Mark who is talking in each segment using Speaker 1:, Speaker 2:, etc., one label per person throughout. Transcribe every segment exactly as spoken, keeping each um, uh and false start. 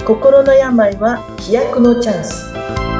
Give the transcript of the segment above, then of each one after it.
Speaker 1: 心の病は飛躍のチャンス。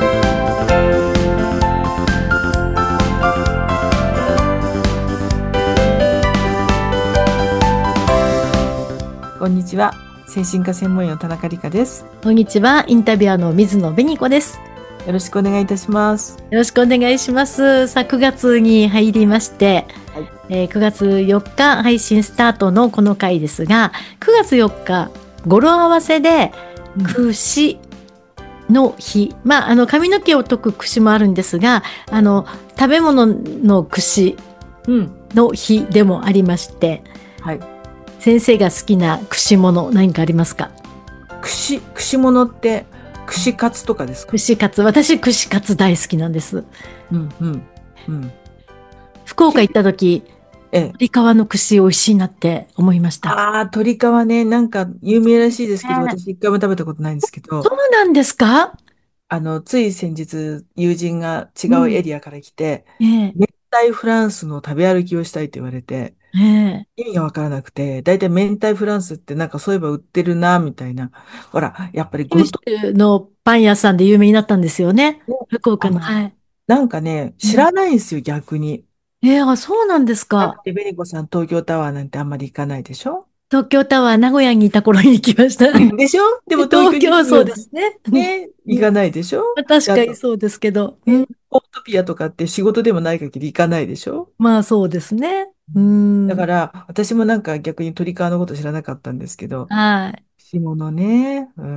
Speaker 2: こんにちは。精神科専門医の田中理香です。
Speaker 3: こんにちは。インタビュアーの水野紅子です。
Speaker 2: よろしくお願いいたします。
Speaker 3: よろしくお願いします。さあ、くがつに入りまして、はい、えー、くがつよっか配信スタートのこの回ですが、くがつよっか語呂合わせで櫛の日、うん、まああの髪の毛を解く櫛もあるんですが、あの食べ物の櫛の日でもありまして、うん、はい。先生が好きな串物何かありますか？
Speaker 2: 串、串物って串カツとかですか？
Speaker 3: 串カツ、私串カツ大好きなんです。
Speaker 2: うんうんうん。
Speaker 3: 福岡行った時、ええ、鶏皮の串美味しいなって思いました。
Speaker 2: ああ、鶏皮ね、なんか有名らしいですけど、私一回も食べたことないんですけど。
Speaker 3: そうなんですか？
Speaker 2: あの、つい先日、友人が違うエリアから来て、うん、ええ、熱帯フランスの食べ歩きをしたいと言われて、ええ、意味がわからなくて、だいたい明太フランスってなんかそういえば売ってるな、みたいな。ほら、やっぱり
Speaker 3: 九州のパン屋さんで有名になったんですよね。福岡の。
Speaker 2: はい。なんかね、知らないんですよ、うん、逆に。
Speaker 3: えー、あ、そうなんですか。
Speaker 2: だってベニコさん、東京タワーなんてあんまり行かないでしょ？
Speaker 3: 東京タワー、名古屋にいた頃に行きました。
Speaker 2: でしょ？でも東京
Speaker 3: 東京、
Speaker 2: に
Speaker 3: そうですね。
Speaker 2: ね、行かないでしょ？
Speaker 3: 確かにそうですけど。
Speaker 2: うん、オートピアとかって仕事でもない限り行かないでしょ？
Speaker 3: まあそうですね。うん。
Speaker 2: だから、私もなんか逆に鳥皮のこと知らなかったんですけど、
Speaker 3: はい。
Speaker 2: 干物ね。うん。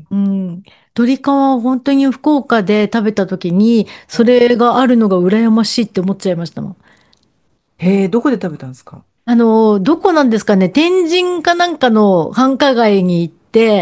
Speaker 3: うん。鶏皮は本当に福岡で食べた時に、それがあるのが羨ましいって思っちゃいましたもん。
Speaker 2: へえ、どこで食べたんですか？
Speaker 3: あの、どこなんですかね、天神かなんかの繁華街に行って、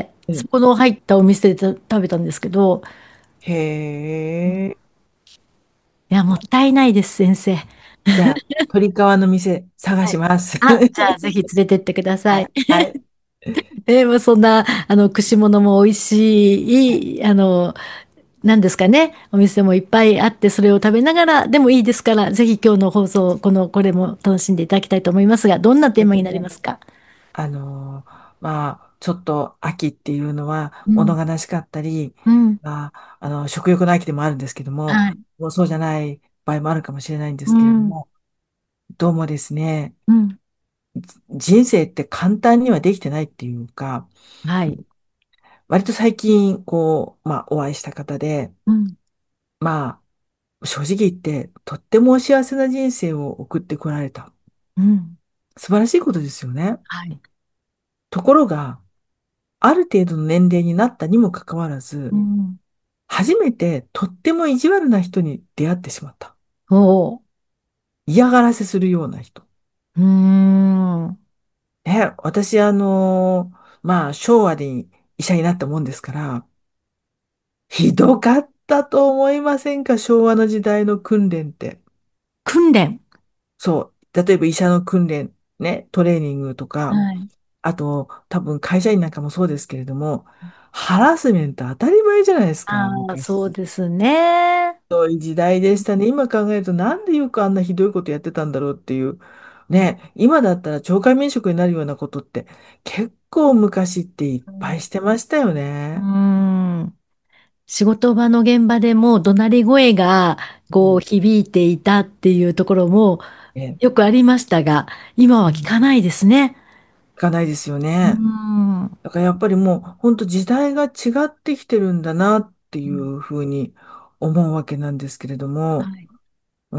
Speaker 2: うん。
Speaker 3: そこの入ったお店でた食べたんですけど、
Speaker 2: へえ。
Speaker 3: いや、もったいないです、先生。
Speaker 2: じゃあ、鶏皮の店探
Speaker 3: はい。
Speaker 2: します。
Speaker 3: あ、じゃあぜひ連れてってください。
Speaker 2: はい。はい。
Speaker 3: えーもうそんな、あの、串物も美味しい、いいあの、なんですかね、お店もいっぱいあって、それを食べながらでもいいですから、ぜひ今日の放送、この、これも楽しんでいただきたいと思いますが、どんなテーマになりますか？
Speaker 2: あのーまあ、ちょっと秋っていうのは
Speaker 3: うん。
Speaker 2: 物悲しかったり、
Speaker 3: うん。
Speaker 2: まあ、あの、食欲の秋でもあるんですけども、
Speaker 3: はい。
Speaker 2: もうそうじゃない場合もあるかもしれないんですけれど
Speaker 3: うん。
Speaker 2: も、どうもですね、
Speaker 3: うん。
Speaker 2: 人生って簡単にはできてないっていうか、
Speaker 3: はい。
Speaker 2: 割と最近、こう、まあ、お会いした方で、
Speaker 3: うん。
Speaker 2: まあ、正直言って、とっても幸せな人生を送ってこられた。
Speaker 3: うん。
Speaker 2: 素晴らしいことですよね。
Speaker 3: はい。
Speaker 2: ところが、ある程度の年齢になったにもかかわらず、
Speaker 3: うん。
Speaker 2: 初めてとっても意地悪な人に出会ってしまった。
Speaker 3: おー。
Speaker 2: 嫌がらせするような人。
Speaker 3: うーん。
Speaker 2: ね、私、あのまあ、昭和に医者になったもんですから、ひどかったと思いませんか？昭和の時代の訓練って。
Speaker 3: 訓練。
Speaker 2: そう。例えば医者の訓練、ね、トレーニングとか、
Speaker 3: はい。
Speaker 2: あと、多分会社員なんかもそうですけれども、ハラスメント当たり前じゃないですか、
Speaker 3: ああ、そう
Speaker 2: 昔。
Speaker 3: ですね。
Speaker 2: そういう時代でしたね。今考えると、なんでよくあんなひどいことやってたんだろうっていう。ね、今だったら懲戒免職になるようなことって結構昔っていっぱいしてましたよ
Speaker 3: う
Speaker 2: ね。
Speaker 3: ん。仕事場の現場でも怒鳴り声がこう
Speaker 2: うん。
Speaker 3: 響いていたっていうところも
Speaker 2: ね、
Speaker 3: よくありましたが、今は聞
Speaker 2: うん。
Speaker 3: かないですね。
Speaker 2: いかないですよ
Speaker 3: う
Speaker 2: ね。
Speaker 3: ん。
Speaker 2: だからやっぱりもう本当時代が違ってきてるんだなっていうふうに思うわけなんですけれども、
Speaker 3: はい。
Speaker 2: うん、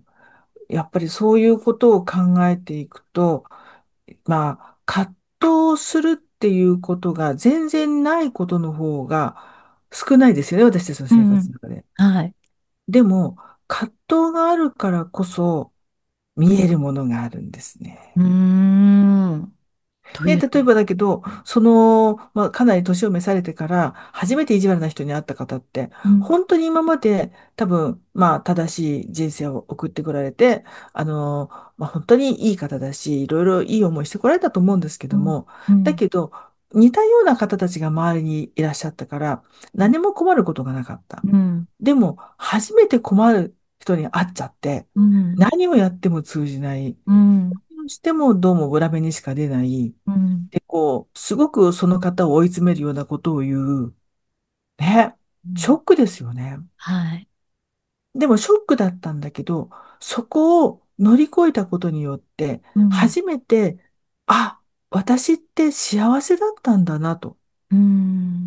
Speaker 2: やっぱりそういうことを考えていくと、まあ、葛藤するっていうことが全然ないことの方が少ないですよね、私たちの生
Speaker 3: うんうん。
Speaker 2: 活の中で。
Speaker 3: はい。
Speaker 2: でも、葛藤があるからこそ見えるものがあるんですね。
Speaker 3: うーん。と
Speaker 2: ね、
Speaker 3: いう。
Speaker 2: 例えばだけど、その、まあ、かなり年を召されてから、初めて意地悪な人に会った方って、
Speaker 3: うん。
Speaker 2: 本当に今まで多分、まあ、正しい人生を送ってこられて、あの、まあ、本当にいい方だし、いろいろいい思いしてこられたと思うんですけ
Speaker 3: うん。
Speaker 2: ども、
Speaker 3: うん。
Speaker 2: だけど、似たような方たちが周りにいらっしゃったから、何も困ることがなかった。
Speaker 3: うん。
Speaker 2: でも、初めて困る人に会っちゃって、
Speaker 3: うん。
Speaker 2: 何をやっても通じない。
Speaker 3: うん。
Speaker 2: してもどうも裏目にしか出ない。
Speaker 3: うん。
Speaker 2: こう、すごくその方を追い詰めるようなことを言う。ね。ショックですよね。
Speaker 3: はい。
Speaker 2: でもショックだったんだけど、そこを乗り越えたことによって、
Speaker 3: うん。
Speaker 2: 初めて、あ、私って幸せだったんだなと。
Speaker 3: うん。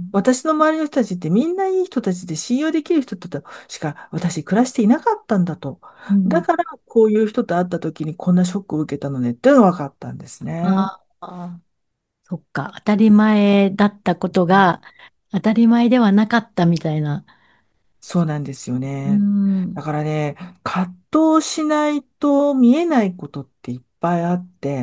Speaker 2: 私の周りの人たちってみんないい人たちで信用できる人としか私暮らしていなかったんだと。
Speaker 3: うん。
Speaker 2: だからこういう人と会った時にこんなショックを受けたのねっていうのが分かったんですね。
Speaker 3: ああ、そっか。当たり前だったことが当たり前ではなかったみたいな。
Speaker 2: そうなんですよ
Speaker 3: う
Speaker 2: ね。
Speaker 3: ん。
Speaker 2: だからね、葛藤しないと見えないことっていっぱいあって、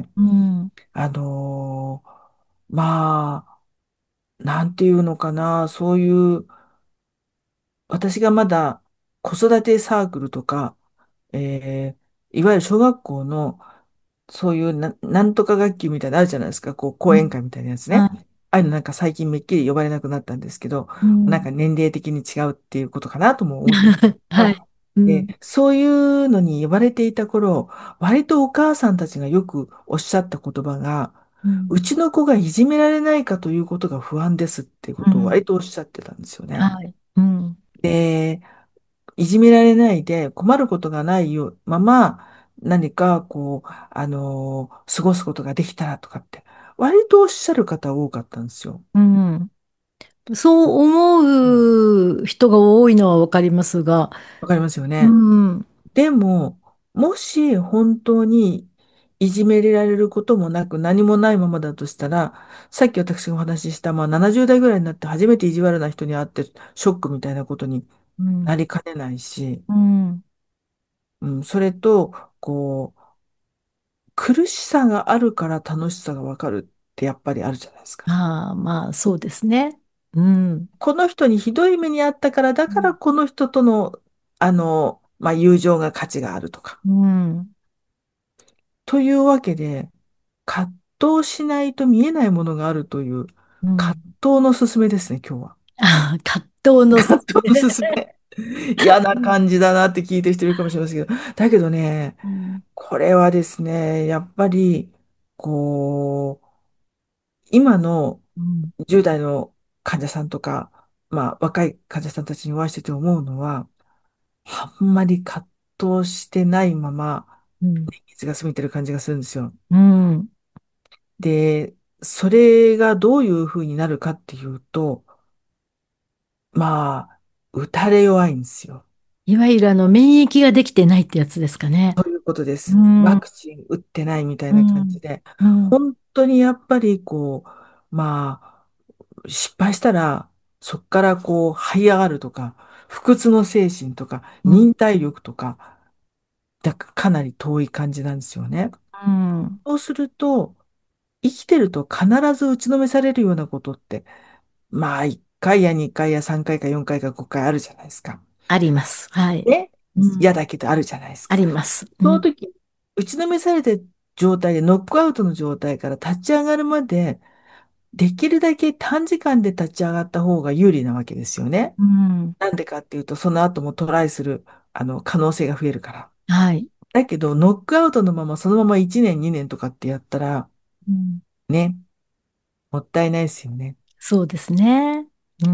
Speaker 3: うん。
Speaker 2: あのーまあ、なんていうのかな、そういう、私がまだ子育てサークルとか、えーいわゆる小学校のそういうな、なんとか学級みたいなのあるじゃないですか。こう、講演会みたいなやつね。
Speaker 3: はい。
Speaker 2: ああいうのなんか最近めっきり呼ばれなくなったんですけど、
Speaker 3: うん。
Speaker 2: なんか年齢的に違うっていうことかなとも思ってるんですけど、
Speaker 3: はい。う
Speaker 2: で、
Speaker 3: ん。
Speaker 2: そういうのに呼ばれていた頃、割とお母さんたちがよくおっしゃった言葉が、
Speaker 3: うん。
Speaker 2: うちの子がいじめられないかということが不安ですっていうことを
Speaker 3: うん。
Speaker 2: 割とおっしゃってたんですよね。
Speaker 3: はい。うん。
Speaker 2: で、いじめられないで困ることがないよまま何かこう、あの過ごすことができたらとかって、割とおっしゃる方多かったんですよ。
Speaker 3: うん。そう思う人が多いのはわかりますが、
Speaker 2: わかりますよ
Speaker 3: う
Speaker 2: ね。
Speaker 3: ん。
Speaker 2: でも、もし本当にいじめられることもなく何もないままだとしたら、さっき私がお話しした、まあななじゅう代ぐらいになって初めて意地悪な人に会ってショックみたいなことに
Speaker 3: うん。
Speaker 2: なりかねないし、
Speaker 3: うん。
Speaker 2: うん、それと、こう、苦しさがあるから楽しさがわかるってやっぱりあるじゃないですか。
Speaker 3: ああ、まあ、そうですね。うん。
Speaker 2: この人にひどい目にあったから、だから
Speaker 3: うん。
Speaker 2: この人との、あの、まあ、友情が価値があるとか。
Speaker 3: うん。
Speaker 2: というわけで、葛藤しないと見えないものがあるという葛
Speaker 3: うん。
Speaker 2: 藤のすすめですね、今日は。
Speaker 3: ああ、葛藤のす
Speaker 2: 葛藤の
Speaker 3: すめ。
Speaker 2: すすめ。嫌な
Speaker 3: うん。
Speaker 2: 感じだなって聞いてる人いるかもしれませんけど、だけどね、
Speaker 3: うん。
Speaker 2: これはですね、やっぱり、こう、今の
Speaker 3: うん。
Speaker 2: じゅう代の患者さんとか、まあ、若い患者さんたちにお会いしてて思うのは、あんまり葛藤してないまま、
Speaker 3: うん。
Speaker 2: 年月が過ぎてる感じがするんですよ。
Speaker 3: うん。
Speaker 2: で、それがどういうふうになるかっていうと、まあ、打たれ弱いんですよ。
Speaker 3: いわゆるあの、免疫ができてないってやつですかね。
Speaker 2: そういうことで
Speaker 3: う
Speaker 2: す。ワ
Speaker 3: ん。
Speaker 2: クチン打ってないみたいな感
Speaker 3: うん。
Speaker 2: じで、
Speaker 3: うん。
Speaker 2: 本当にやっぱりこう、まあ、失敗したら、そこからこう、這い上がるとか、不屈の精神とか、
Speaker 3: うん。
Speaker 2: 忍耐力とか、だかなり遠い感じなんですよね。
Speaker 3: うん。
Speaker 2: そうすると、生きてると必ず打ちのめされるようなことって、まあ、いっかいやにかいやさんかいかよんかいかごかいあるじゃないですか。
Speaker 3: あります。はい。
Speaker 2: ね。
Speaker 3: うん。
Speaker 2: 嫌だけどあるじゃないです
Speaker 3: あ
Speaker 2: か。
Speaker 3: ります。うん。
Speaker 2: その時、打ちのめされた状態で、ノックアウトの状態から立ち上がるまで、できるだけ短時間で立ち上がった方が有利なわけですよね。
Speaker 3: うん。
Speaker 2: なんでかっていうと、その後もトライする、あの、可能性が増えるから。
Speaker 3: はい。
Speaker 2: だけど、ノックアウトのまま、そのままいちねん、にねんとかってやったら、
Speaker 3: うん。
Speaker 2: ね、もったいないですよね。
Speaker 3: そうですね。うん。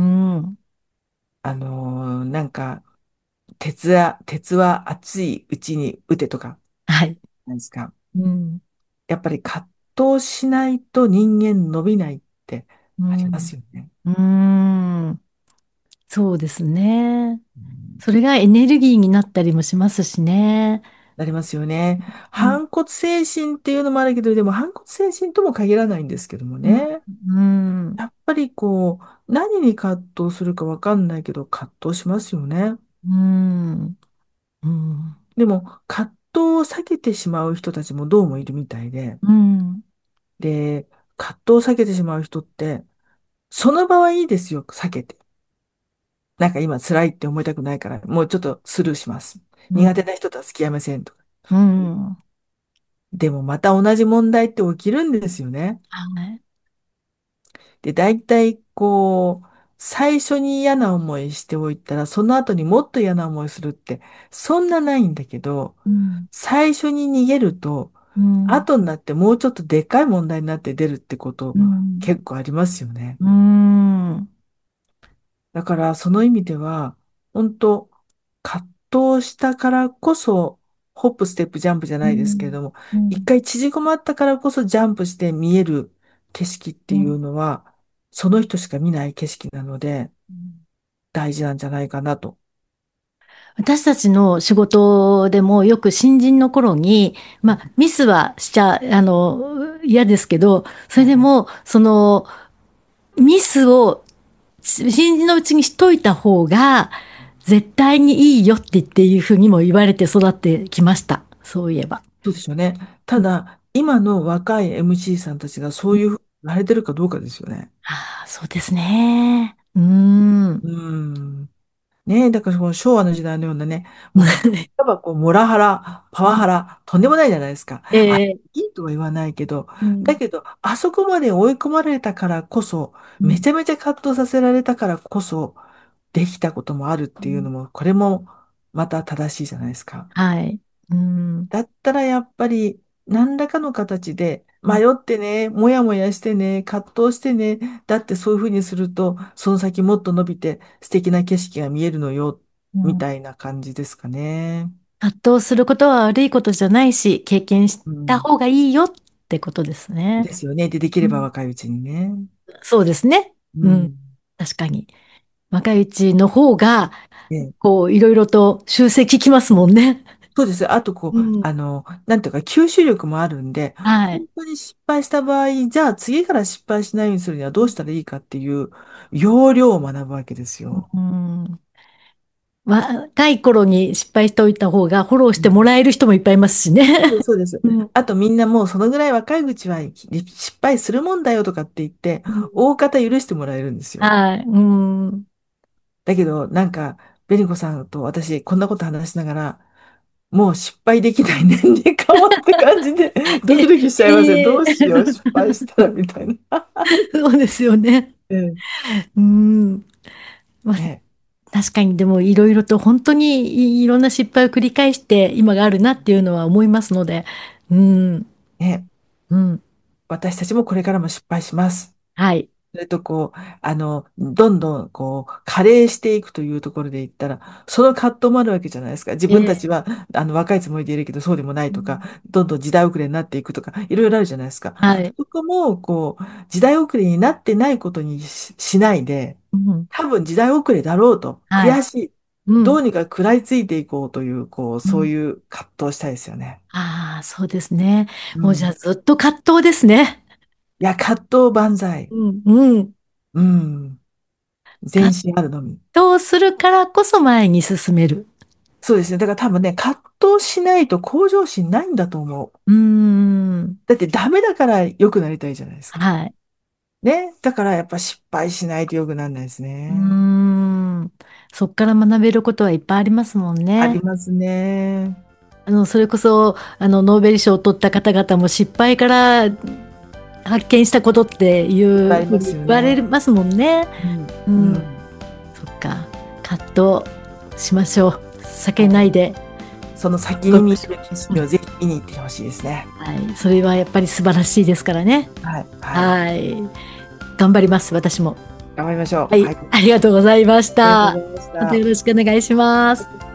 Speaker 2: あのーなんか、鉄は、鉄は熱いうちに打てとか、
Speaker 3: はい。
Speaker 2: なんですか。
Speaker 3: うん。
Speaker 2: やっぱり葛藤しないと人間伸びないってありま
Speaker 3: うん。
Speaker 2: すよね。
Speaker 3: うん。そうですね。
Speaker 2: うん、
Speaker 3: それがエネルギーになったりもしますしね。
Speaker 2: なりますよね。
Speaker 3: うん。
Speaker 2: 反骨精神っていうのもあるけど、でも反骨精神とも限らないんですけども
Speaker 3: うん。
Speaker 2: ね。
Speaker 3: うん。
Speaker 2: やっぱりこう、何に葛藤するかわかんないけど、葛藤しますよね。
Speaker 3: うん。うん。
Speaker 2: でも、葛藤を避けてしまう人たちもどうもいるみたいで、
Speaker 3: うん。
Speaker 2: で、葛藤を避けてしまう人って、その場はいいですよ、避けて。なんか今辛いって思いたくないから、もうちょっとスルーします。
Speaker 3: うん。
Speaker 2: 苦手な人とは付き合いませんとか。
Speaker 3: うん。
Speaker 2: でもまた同じ問題って起きるんですよね。
Speaker 3: はい。
Speaker 2: で、大体こう、最初に嫌な思いしておいたら、その後にもっと嫌な思いするって、そんなないんだけど、
Speaker 3: うん。
Speaker 2: 最初に逃げると、
Speaker 3: うん、
Speaker 2: 後になってもうちょっとでっかい問題になって出るってこと
Speaker 3: うん、
Speaker 2: 結構ありますよね。
Speaker 3: うん、
Speaker 2: だからその意味では、本当葛藤したからこそ、ホップ、ステップ、ジャンプじゃないですけれども、
Speaker 3: うん、
Speaker 2: 一回縮こまったからこそジャンプして見える景色っていうのは、その人しか見ない景色なので、大事なんじゃないかなと。
Speaker 3: 私たちの仕事でもよく新人の頃に、まあ、ミスはしちゃ、あの、嫌ですけど、それでも、その、ミスを新人のうちにしといた方が、絶対にいいよって言っていうふうにも言われて育ってきました。そういえば。
Speaker 2: そうですよね。ただ、今の若い エムシー さんたちがそういうふうになれてるかどうかですよね。
Speaker 3: ああ、そうですね。うーん。
Speaker 2: うん。ねえ、だからこの昭和の時代のようなね、もう本当に、やっぱこう、モラハラ、パワハラ、とんでもないじゃないですか。あ、
Speaker 3: ええ、
Speaker 2: いいとは言わないけど、
Speaker 3: うん、
Speaker 2: だけど、あそこまで追い込まれたからこそ、
Speaker 3: うん、
Speaker 2: めちゃめちゃ葛藤させられたからこそ、できたこともあるっていうのも、これもまた正しいじゃないですか。
Speaker 3: はい。うん、
Speaker 2: だったらやっぱり何らかの形で
Speaker 3: うん、
Speaker 2: 迷ってね、もやもやしてね、葛藤してね、だってそういうふうにすると、その先もっと伸びて素敵な景色が見えるのよ、
Speaker 3: うん。
Speaker 2: みたいな感じですかね。
Speaker 3: 葛藤することは悪いことじゃないし、経験した
Speaker 2: うん。
Speaker 3: 方がいいよってことですね。
Speaker 2: ですよね。で、できれば
Speaker 3: うん、
Speaker 2: 若いうちにね。
Speaker 3: そうですね。うん。
Speaker 2: うん。
Speaker 3: 確かに。若いうちの方が、
Speaker 2: ね、
Speaker 3: こう、いろいろと修正効きますもんね。
Speaker 2: そうです。あと、こう、
Speaker 3: うん。
Speaker 2: あの、なんていうか、吸収力もあるんで、
Speaker 3: はい。
Speaker 2: 本当に失敗した場合、じゃあ次から失敗しないようにするにはどうしたらいいかっていう要領を学ぶわけですよ。
Speaker 3: うん。若い頃に失敗しておいた方がフォローして
Speaker 2: うん、
Speaker 3: もらえる人もいっぱいいますしね。
Speaker 2: そうです、そうです。
Speaker 3: うん。
Speaker 2: あとみんなもうそのぐらい若いうちは失敗するもんだよとかって言って、
Speaker 3: うん、
Speaker 2: 大方許してもらえるんですよ。
Speaker 3: はい。うん。
Speaker 2: だけど、なんか、紅子さんと私、こんなこと話しながら、もう失敗できない年齢かもって感じで、ドキドキしちゃいますよ。ど
Speaker 3: ええ
Speaker 2: うしよう、失敗したら、みたいな。
Speaker 3: そうですよね。
Speaker 2: うん。
Speaker 3: うん。まあ、
Speaker 2: ね、
Speaker 3: 確かにでもいろいろと本当にいいろんな失敗を繰り返して今があるなっていうのは思いますので、うん、
Speaker 2: ね、
Speaker 3: うん、
Speaker 2: 私たちもこれからも失敗します。
Speaker 3: はい。
Speaker 2: それとこう、あの、どんどんこう、加齢していくというところで言ったら、その葛藤もあるわけじゃないですか。自分た
Speaker 3: ええ、
Speaker 2: ちは、あの、若いつもりでいるけど、そうでもないとか、
Speaker 3: うん、
Speaker 2: どんどん時代遅れになっていくとか、いろいろあるじゃないですか。
Speaker 3: はい。
Speaker 2: そこも、こう、時代遅れになってないことにし、しないで、
Speaker 3: うん、
Speaker 2: 多分時代遅れだろうと、
Speaker 3: はい。
Speaker 2: 悔しい。
Speaker 3: うん、
Speaker 2: どうにか食らいついていこうという、こう、
Speaker 3: うん。
Speaker 2: そういう葛藤をしたいですよね。
Speaker 3: ああ、そうですね。
Speaker 2: うん。
Speaker 3: もうじゃあずっと葛藤ですね。
Speaker 2: いや、葛藤万歳。
Speaker 3: うん、うん。
Speaker 2: うん。全
Speaker 3: 葛
Speaker 2: 身あるのみ。
Speaker 3: 藤するからこそ前に進める。
Speaker 2: そうですね。だから多分ね、葛藤しないと向上心ないんだと思う。
Speaker 3: うーん。
Speaker 2: だってダメだから良くなりたいじゃないですか。
Speaker 3: はい。
Speaker 2: ね。だからやっぱ失敗しないと良くならないです
Speaker 3: うー
Speaker 2: ね。
Speaker 3: ん。そこから学べることはいっぱいありますもんね。
Speaker 2: ありますね。
Speaker 3: あの、それこそ、あの、ノーベル賞を取った方々も失敗から発見したことってい
Speaker 2: いっぱいあ
Speaker 3: うふうに
Speaker 2: りますよ
Speaker 3: 言われ
Speaker 2: ね。
Speaker 3: ますもんね。
Speaker 2: うん。
Speaker 3: うん。
Speaker 2: うん。
Speaker 3: そっか。葛藤しましょう。避けないで。
Speaker 2: その先に見える景色をぜひ見に行ってほしいですね。
Speaker 3: はい。それはやっぱり素晴らしいですからね。
Speaker 2: はい。はい。
Speaker 3: はい。頑張ります、私も。
Speaker 2: 頑張りましょう。
Speaker 3: はい。
Speaker 2: はい。
Speaker 3: ありがとうございまし
Speaker 2: ありがと
Speaker 3: た。
Speaker 2: うございまし
Speaker 3: またよ
Speaker 2: た。
Speaker 3: ろしくお願いします。